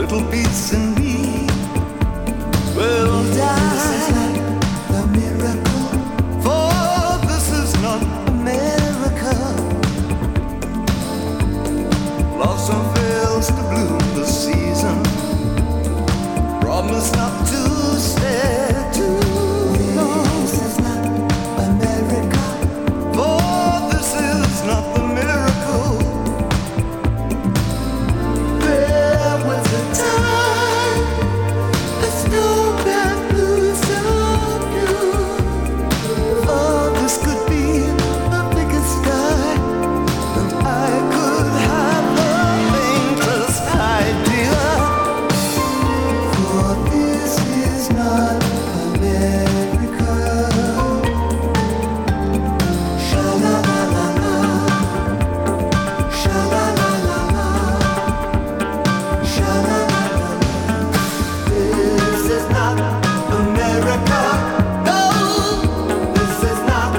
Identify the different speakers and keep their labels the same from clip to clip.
Speaker 1: little piece in me will die.
Speaker 2: This is not a miracle,
Speaker 1: For this is not
Speaker 2: America.
Speaker 1: blossom fails to bloom this season. Promise not to stay too long.
Speaker 2: This is not America.
Speaker 1: For this is not the miracle.
Speaker 2: There was a time a snowman blew so blue.
Speaker 1: Oh, this could be
Speaker 2: A bigger sky,
Speaker 1: and I could have the faintest idea.
Speaker 2: for this is not America. Sha-la-la-la-la, sha-la-la-la-la, sha-la-la-la-la.
Speaker 1: This is not America. No, this is not.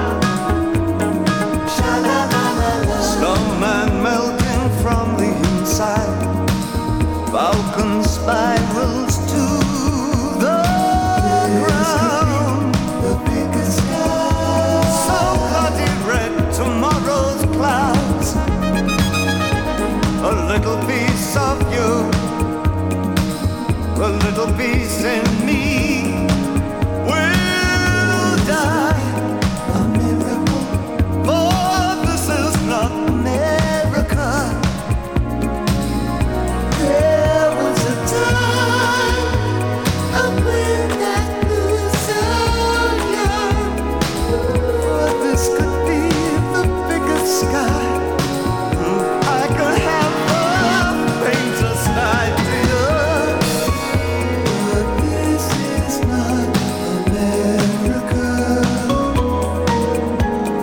Speaker 2: Sha-la-la-la-la.
Speaker 1: Snowman melting from the inside. Falcon spirals to the ground.
Speaker 2: The biggest sky.
Speaker 1: So bloody red tomorrow's clouds. A little piece of you, a little piece in me.